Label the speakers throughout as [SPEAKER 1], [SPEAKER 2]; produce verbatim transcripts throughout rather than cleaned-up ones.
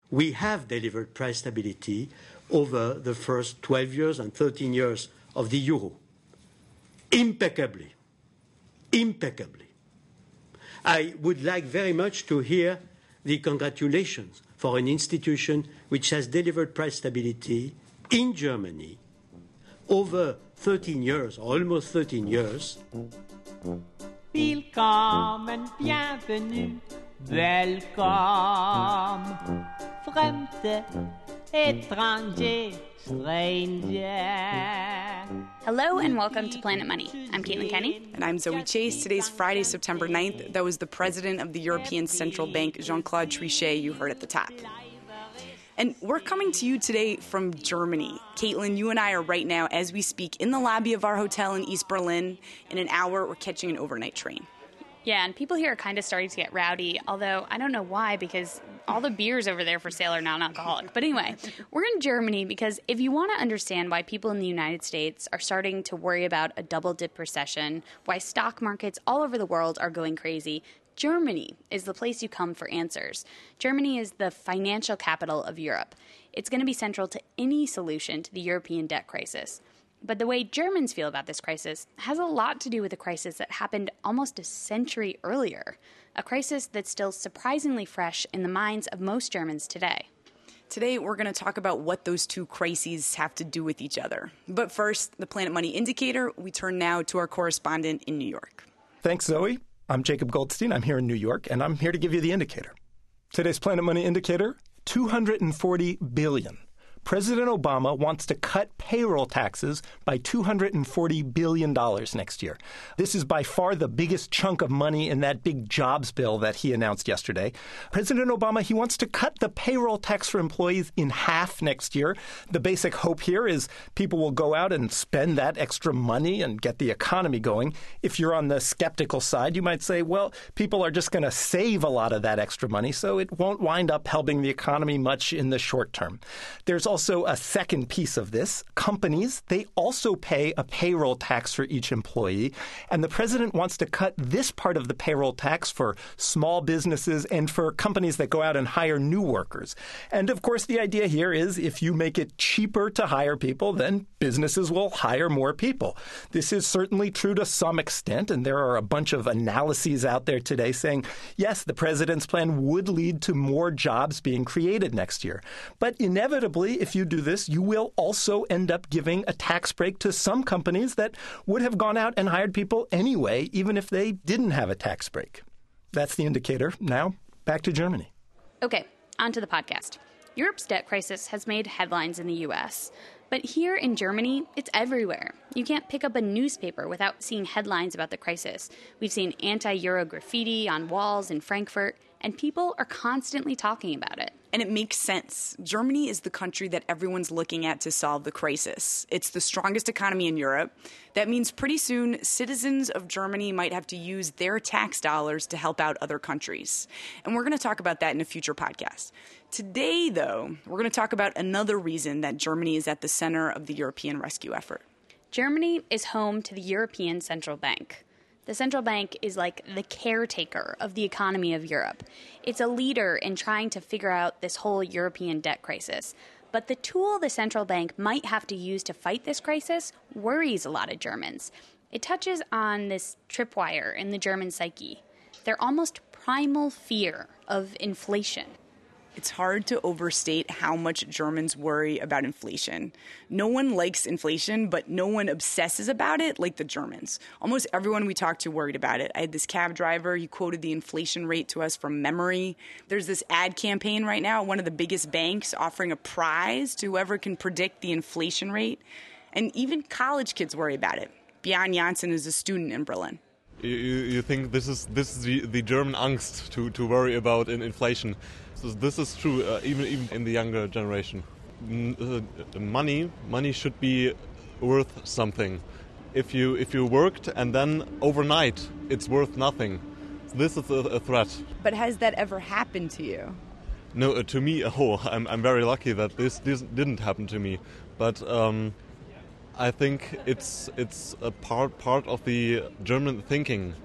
[SPEAKER 1] We have delivered price stability over the first twelve years and thirteen years of the euro. Impeccably. Impeccably. I would like very much to hear the congratulations for an institution which has delivered price stability in Germany over thirteen years, or almost thirteen years.
[SPEAKER 2] Willkommen, bienvenue, welcome, fremde, étranger, stranger.
[SPEAKER 3] Hello and welcome to Planet Money. I'm Caitlin Kenny.
[SPEAKER 4] And I'm Zoe Chase. Today's Friday, September ninth. That was the president of the European Central Bank, Jean-Claude Trichet, you heard at the top. And we're coming to you today from Germany. Caitlin, you and I are right now, as we speak, in the lobby of our hotel in East Berlin. In an hour, we're catching an overnight train.
[SPEAKER 3] Yeah, and people here are kind of starting to get rowdy, although I don't know why, because all the beers over there for sale are non-alcoholic. But anyway, we're in Germany because if you want to understand why people in the United States are starting to worry about a double-dip recession, why stock markets all over the world are going crazy, Germany is the place you come for answers. Germany is the financial capital of Europe. It's going to be central to any solution to the European debt crisis. But the way Germans feel about this crisis has a lot to do with a crisis that happened almost a century earlier, a crisis that's still surprisingly fresh in the minds of most Germans today.
[SPEAKER 4] Today, we're going to talk about what those two crises have to do with each other. But first, the Planet Money Indicator. We turn now to our correspondent in New York.
[SPEAKER 5] Thanks, Zoe. I'm Jacob Goldstein. I'm here in New York, and I'm here to give you the indicator. Today's Planet Money Indicator, two hundred forty billion dollars. President Obama wants to cut payroll taxes by two hundred forty billion dollars next year. This is by far the biggest chunk of money in that big jobs bill that he announced yesterday. President Obama, he wants to cut the payroll tax for employees in half next year. The basic hope here is people will go out and spend that extra money and get the economy going. If you're on the skeptical side, you might say, well, people are just going to save a lot of that extra money, so it won't wind up helping the economy much in the short term. There's also Also, a second piece of this. Companies, they also pay a payroll tax for each employee, and the president wants to cut this part of the payroll tax for small businesses and for companies that go out and hire new workers. And of course, the idea here is if you make it cheaper to hire people, then businesses will hire more people. This is certainly true to some extent, and there are a bunch of analyses out there today saying, yes, the president's plan would lead to more jobs being created next year. But inevitably, if you do this, you will also end up giving a tax break to some companies that would have gone out and hired people anyway, even if they didn't have a tax break. That's the indicator. Now, back to Germany.
[SPEAKER 3] Okay, on to the podcast. Europe's debt crisis has made headlines in the U S, but here in Germany, it's everywhere. You can't pick up a newspaper without seeing headlines about the crisis. We've seen anti-Euro graffiti on walls in Frankfurt, and people are constantly talking about it.
[SPEAKER 4] And it makes sense. Germany is the country that everyone's looking at to solve the crisis. It's the strongest economy in Europe. That means pretty soon citizens of Germany might have to use their tax dollars to help out other countries. And we're going to talk about that in a future podcast. Today, though, we're going to talk about another reason that Germany is at the center of the European rescue effort.
[SPEAKER 3] Germany is home to the European Central Bank. The central bank is like the caretaker of the economy of Europe. It's a leader in trying to figure out this whole European debt crisis. But the tool the central bank might have to use to fight this crisis worries a lot of Germans. It touches on this tripwire in the German psyche, their almost primal fear of inflation.
[SPEAKER 4] It's hard to overstate how much Germans worry about inflation. No one likes inflation, but no one obsesses about it like the Germans. Almost everyone we talked to worried about it. I had this cab driver, he quoted the inflation rate to us from memory. There's this ad campaign right now at one of the biggest banks offering a prize to whoever can predict the inflation rate. And even college kids worry about it. Björn Janssen is a student in Berlin.
[SPEAKER 6] You, you think this is this is the, the German angst to, to worry about in inflation. So this is true, uh, even even in the younger generation. N- uh, money money should be worth something. If you if you worked and then overnight it's worth nothing, this is a, a threat.
[SPEAKER 4] But has that ever happened to you?
[SPEAKER 6] No, uh, to me, oh, I'm I'm very lucky that this this didn't happen to me. But um, I think it's it's a part part of the German thinking.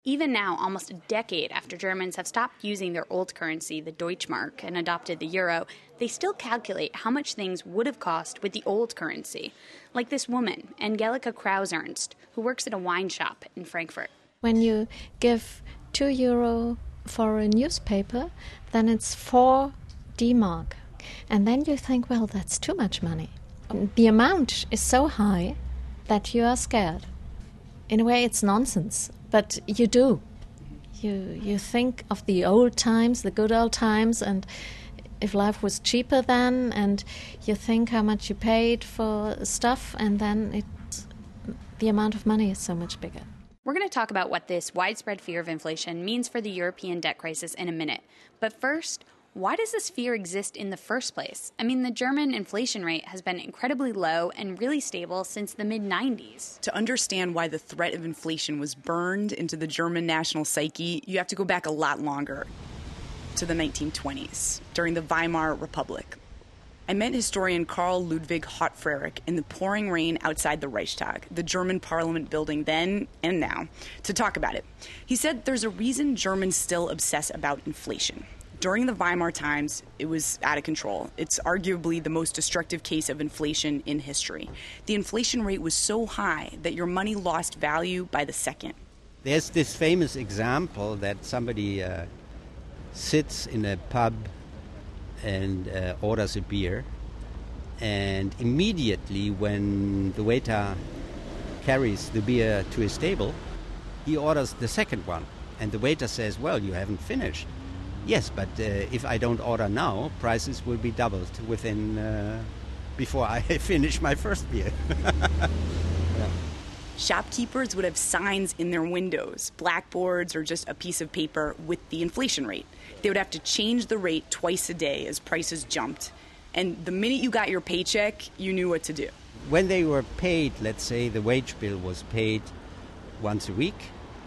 [SPEAKER 3] Even now, almost a decade after Germans have stopped using their old currency, the Deutschmark, and adopted the euro, they still calculate how much things would have cost with the old currency. Like this woman, Angelika Kraus-Ernst, who works at a wine shop in Frankfurt.
[SPEAKER 7] When you give two euro for a newspaper, then it's four D-mark. And then you think, well, that's too much money. The amount is so high that you are scared. In a way, it's nonsense, but you do. You you think of the old times, the good old times, and if life was cheaper then, and you think how much you paid for stuff, and then it, the amount of money is so much bigger.
[SPEAKER 3] We're going to talk about what this widespread fear of inflation means for the European debt crisis in a minute. But first, why does this fear exist in the first place? I mean, the German inflation rate has been incredibly low and really stable since the mid nineties.
[SPEAKER 4] To understand why the threat of inflation was burned into the German national psyche, you have to go back a lot longer, to the nineteen twenties, during the Weimar Republic. I met historian Karl Ludwig Hautfrerich in the pouring rain outside the Reichstag, the German parliament building then and now, to talk about it. He said there's a reason Germans still obsess about inflation. During the Weimar times, it was out of control. It's arguably the most destructive case of inflation in history. The inflation rate was so high that your money lost value by the second.
[SPEAKER 8] There's this famous example that somebody uh, sits in a pub and uh, orders a beer, and immediately when the waiter carries the beer to his table, he orders the second one. And the waiter says, well, you haven't finished. Yes, but uh, if I don't order now, prices will be doubled within uh, before I finish my first beer. Yeah.
[SPEAKER 4] Shopkeepers would have signs in their windows, blackboards, or just a piece of paper with the inflation rate. They would have to change the rate twice a day as prices jumped. And the minute you got your paycheck, you knew what to do.
[SPEAKER 8] When they were paid, let's say the wage bill was paid once a week,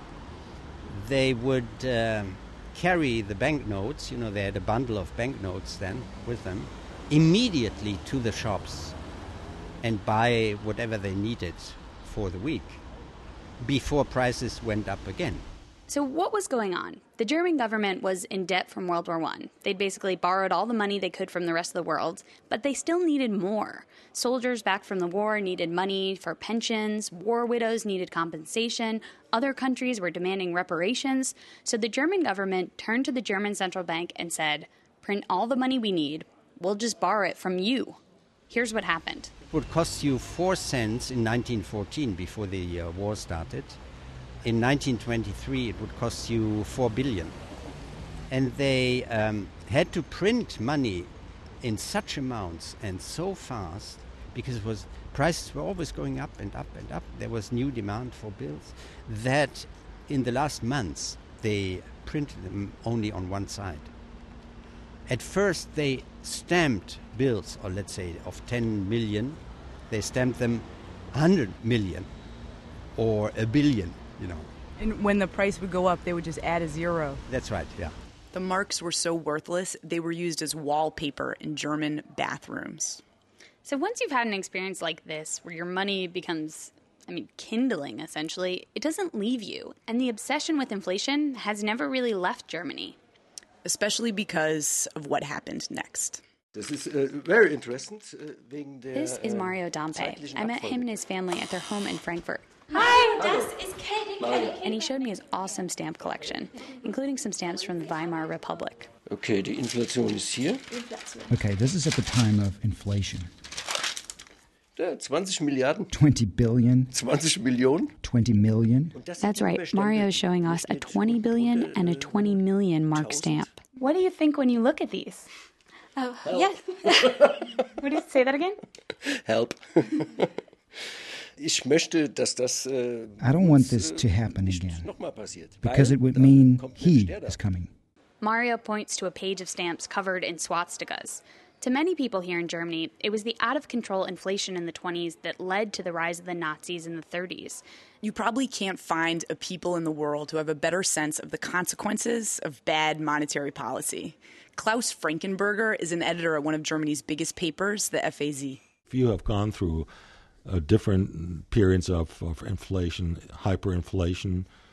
[SPEAKER 8] they would um, carry the banknotes, you know, they had a bundle of banknotes then with them, immediately to the shops and buy whatever they needed for the week before prices went up again.
[SPEAKER 3] So what was going on? The German government was in debt from World War One. They'd basically borrowed all the money they could from the rest of the world, but they still needed more. Soldiers back from the war needed money for pensions, war widows needed compensation, other countries were demanding reparations. So the German government turned to the German central bank and said, print all the money we need, we'll just borrow it from you. Here's what happened.
[SPEAKER 8] It would cost you four cents in nineteen fourteen, before the uh, war started. In nineteen twenty-three, it would cost you four billion. And they um, had to print money in such amounts and so fast, because it was prices were always going up and up and up. There was new demand for bills, that in the last months they printed them only on one side. At first they stamped bills, or let's say of ten million, they stamped them one hundred million or a billion. You know.
[SPEAKER 4] And when the price would go up, they would just add a zero.
[SPEAKER 8] That's right, yeah.
[SPEAKER 4] The marks were so worthless, they were used as wallpaper in German bathrooms.
[SPEAKER 3] So once you've had an experience like this, where your money becomes, I mean, kindling, essentially, it doesn't leave you. And the obsession with inflation has never really left Germany.
[SPEAKER 4] Especially because of what happened next.
[SPEAKER 9] This is uh, very interesting. Uh, wegen der,
[SPEAKER 3] This is Mario Dampe. I met him and his family at their home in Frankfurt.
[SPEAKER 10] Hi, das ist Katie. Katie.
[SPEAKER 3] And he showed me his awesome stamp collection, including some stamps from the Weimar Republic.
[SPEAKER 9] Okay, die Inflation ist hier.
[SPEAKER 11] Okay, this is at the time of inflation.
[SPEAKER 9] Da, twenty Milliarden.
[SPEAKER 11] twenty billion.
[SPEAKER 9] twenty Millionen.
[SPEAKER 11] twenty million.
[SPEAKER 3] That's right. Mario is showing us a twenty billion and a twenty million mark stamp. What do you think when you look at these?
[SPEAKER 10] Oh, yes.
[SPEAKER 3] What did you say that again?
[SPEAKER 9] Help. Ich möchte, dass das, uh,
[SPEAKER 11] I don't want this to happen again, because it would mean he is coming.
[SPEAKER 3] Mario points to a page of stamps covered in swastikas. To many people here in Germany, it was the out-of-control inflation in the twenties that led to the rise of the Nazis in the thirties.
[SPEAKER 4] You probably can't find a people in the world who have a better sense of the consequences of bad monetary policy. Klaus Frankenberger is an editor at one of Germany's biggest papers, the F A Z.
[SPEAKER 12] If you have gone through uh, different periods of, of inflation, hyperinflation,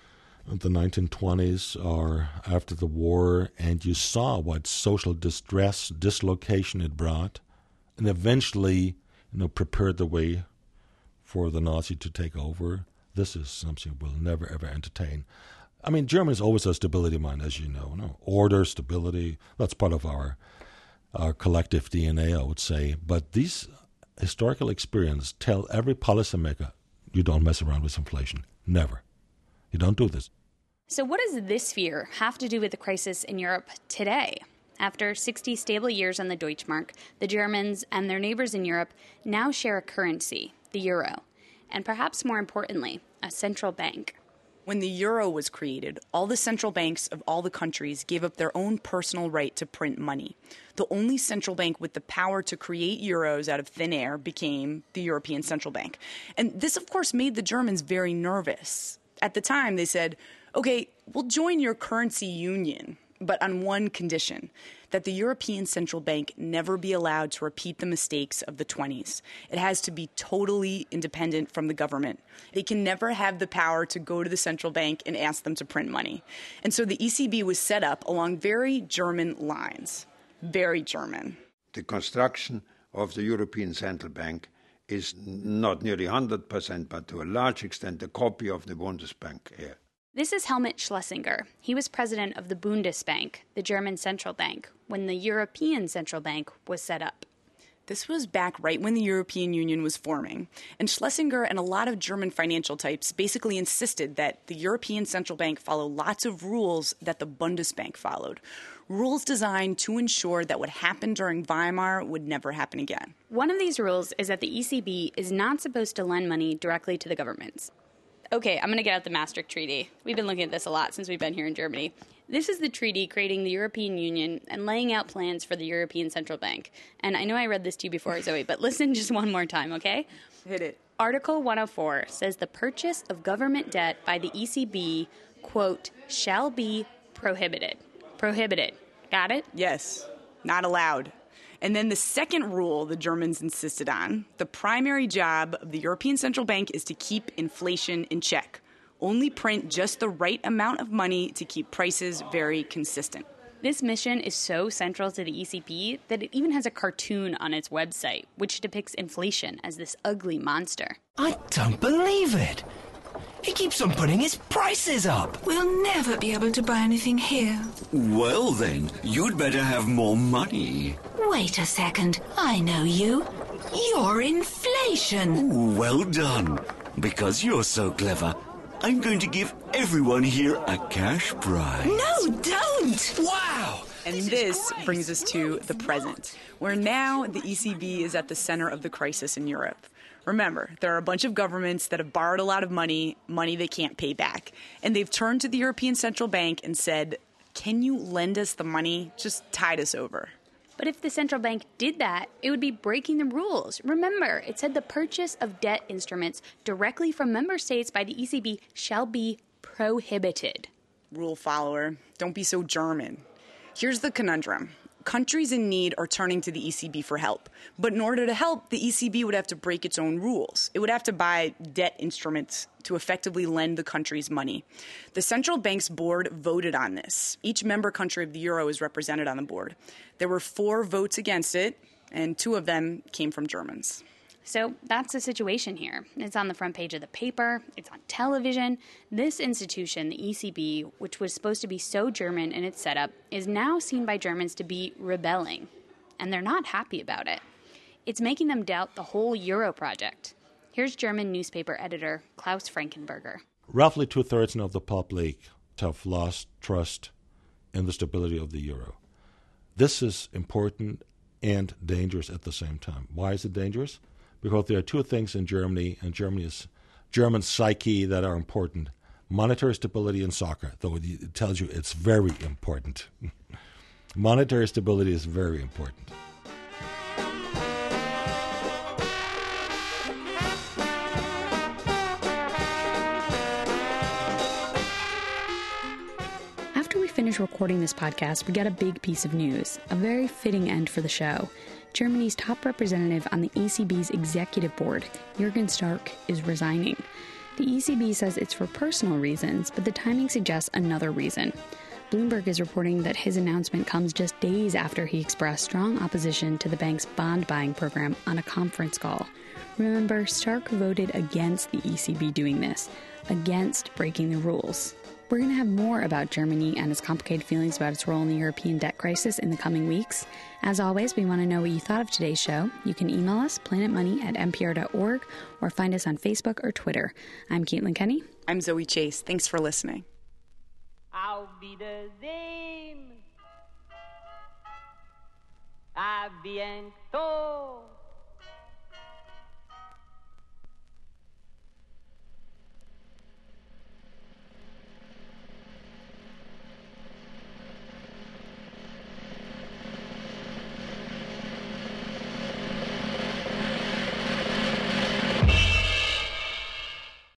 [SPEAKER 12] the nineteen twenties or after the war, and you saw what social distress, dislocation it brought, and eventually, you know, prepared the way for the Nazi to take over. This is something we'll never, ever entertain. I mean, Germany is always a stability mind, as you know. No? Order, stability, that's part of our, our collective D N A, I would say. But these historical experiences tell every policymaker, you don't mess around with inflation. Never. You don't do this.
[SPEAKER 3] So what does this fear have to do with the crisis in Europe today? After sixty stable years on the Deutschmark, the Germans and their neighbors in Europe now share a currency, the euro, and perhaps more importantly, a central bank.
[SPEAKER 4] When the euro was created, all the central banks of all the countries gave up their own personal right to print money. The only central bank with the power to create euros out of thin air became the European Central Bank. And this, of course, made the Germans very nervous. At the time, they said, okay, we'll join your currency union, but on one condition, that the European Central Bank never be allowed to repeat the mistakes of the twenties. It has to be totally independent from the government. They can never have the power to go to the central bank and ask them to print money. And so the E C B was set up along very German lines. Very German.
[SPEAKER 13] The construction of the European Central Bank is not nearly one hundred percent, but to a large extent a copy of the Bundesbank here.
[SPEAKER 3] This is Helmut Schlesinger. He was president of the Bundesbank, the German central bank, when the European Central Bank was set up.
[SPEAKER 4] This was back right when the European Union was forming, and Schlesinger and a lot of German financial types basically insisted that the European Central Bank follow lots of rules that the Bundesbank followed. Rules designed to ensure that what happened during Weimar would never happen again.
[SPEAKER 3] One of these rules is that the E C B is not supposed to lend money directly to the governments. Okay, I'm going to get out the Maastricht Treaty. We've been looking at this a lot since we've been here in Germany. This is the treaty creating the European Union and laying out plans for the European Central Bank. And I know I read this to you before, Zoe, but listen just one more time, okay?
[SPEAKER 4] Hit it.
[SPEAKER 3] Article one oh four says the purchase of government debt by the E C B, quote, shall be prohibited. Prohibited. Got it?
[SPEAKER 4] Yes. Not allowed. And then the second rule the Germans insisted on, the primary job of the European Central Bank is to keep inflation in check. Only print just the right amount of money to keep prices very consistent.
[SPEAKER 3] This mission is so central to the E C B that it even has a cartoon on its website, which depicts inflation as this ugly monster.
[SPEAKER 14] I don't believe it. He keeps on putting his prices up.
[SPEAKER 15] We'll never be able to buy anything here.
[SPEAKER 16] Well then, you'd better have more money.
[SPEAKER 15] Wait a second. I know you. You're inflation.
[SPEAKER 16] Well done. Because you're so clever, I'm going to give everyone here a cash prize.
[SPEAKER 15] No, don't!
[SPEAKER 4] Wow! And this, this brings us to the present, where now the E C B is at the center of the crisis in Europe. Remember, there are a bunch of governments that have borrowed a lot of money, money they can't pay back. And they've turned to the European Central Bank and said, can you lend us the money? Just tide us over.
[SPEAKER 3] But if the central bank did that, it would be breaking the rules. Remember, it said the purchase of debt instruments directly from member states by the E C B shall be prohibited.
[SPEAKER 4] Rule follower, don't be so German. Here's the conundrum. Countries in need are turning to the E C B for help. But in order to help, the E C B would have to break its own rules. It would have to buy debt instruments to effectively lend the countries money. The central bank's board voted on this. Each member country of the euro is represented on the board. There were four votes against it, and two of them came from Germans.
[SPEAKER 3] So that's the situation here. It's on the front page of the paper. It's on television. This institution, the E C B, which was supposed to be so German in its setup, is now seen by Germans to be rebelling. And they're not happy about it. It's making them doubt the whole Euro project. Here's German newspaper editor Klaus Frankenberger.
[SPEAKER 12] Roughly two-thirds of the public have lost trust in the stability of the euro. This is important and dangerous at the same time. Why is it dangerous? Because there are two things in Germany and Germany's German psyche that are important. Monetary stability and soccer, though it tells you it's very important. Monetary stability is very important.
[SPEAKER 3] After we finish recording this podcast, we got a big piece of news, a very fitting end for the show. Germany's top representative on the E C B's executive board, Jürgen Stark, is resigning. The E C B says it's for personal reasons, but the timing suggests another reason. Bloomberg is reporting that his announcement comes just days after he expressed strong opposition to the bank's bond buying program on a conference call. Remember, Stark voted against the E C B doing this, against breaking the rules. We're going to have more about Germany and its complicated feelings about its role in the European debt crisis in the coming weeks. As always, we want to know what you thought of today's show. You can email us, planetmoney at n p r dot org, or find us on Facebook or Twitter. I'm Caitlin Kenny.
[SPEAKER 4] I'm Zoe Chase. Thanks for listening.
[SPEAKER 2] Auf Wiedersehen. A bientôt.